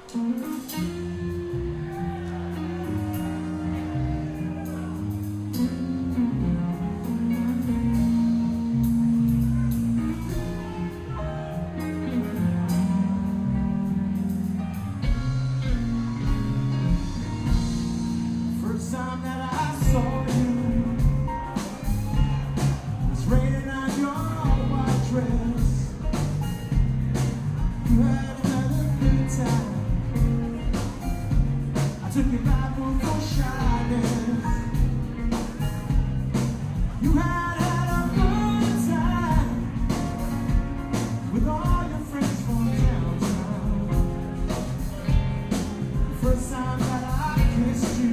First time that I saw you, it was raining on your white dress. You had another good time. I took you back for shyness. You had a good time with all your friends from downtown. The first time that I kissed you,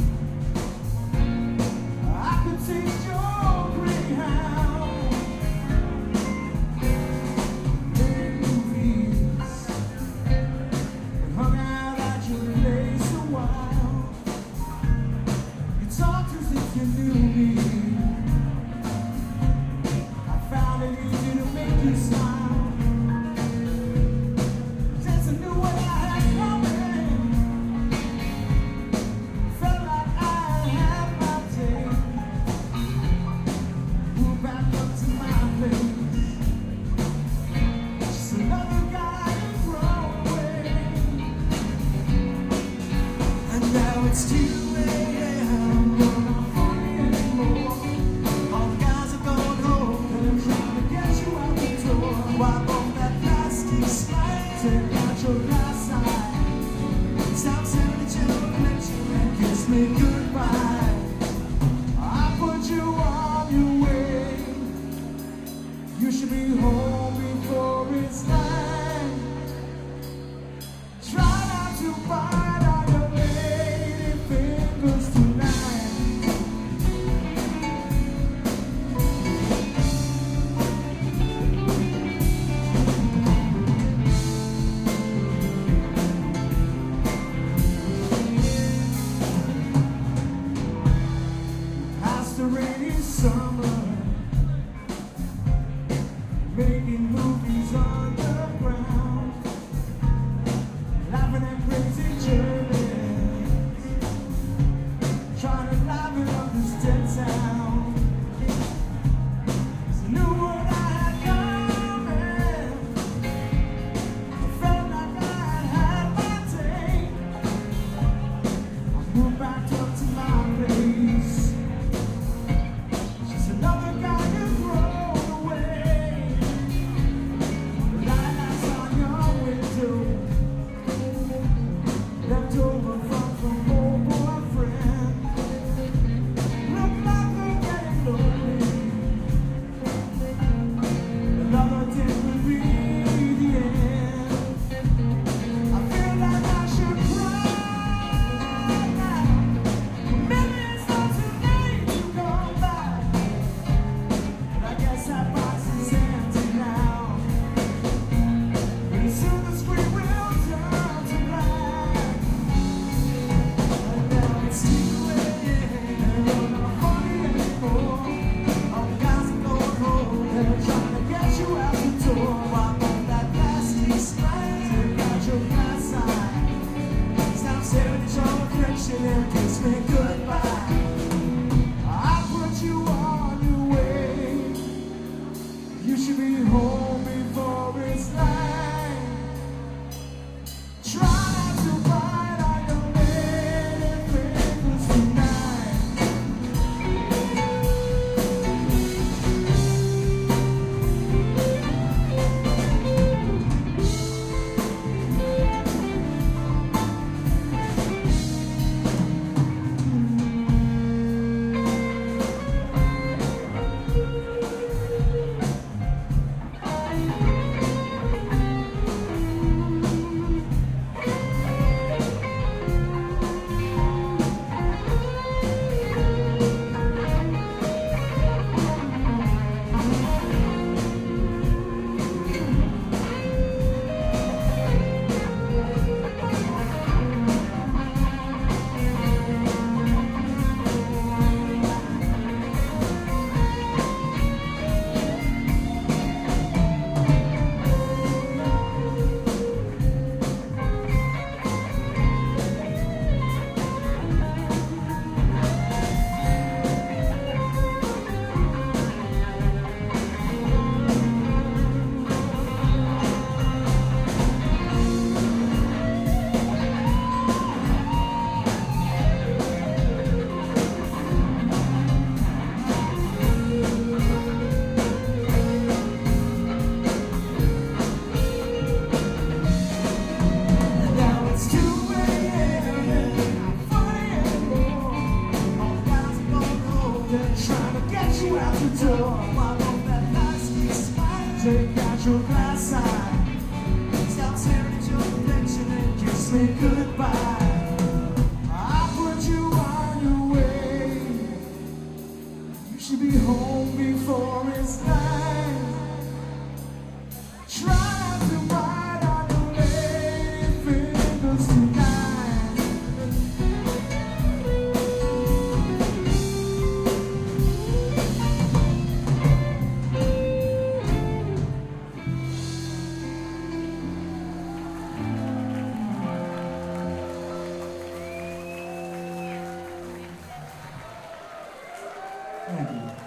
I could taste your greyhound. Made movies and hung out at your place a while. You talked as if you knew me. I found it easy to make you smile. Since I knew what I had coming, felt like I had my day. Moved back up to my place. Just another guy in Broadway. And now it's 2 a.m. You're not funny anymore. All the guys have gone home and I'm trying to get you out the door. Wipe off that plastic slide, take out your last eye. Stop staring at your reflection and kiss me goodbye. I put you on your way. You should be home before it's night. Try not to bite on your lady fingers tonight. say goodbye. I put you on your way. You should be home before it's night. Try to bite on your lady fingers tonight. Thank you.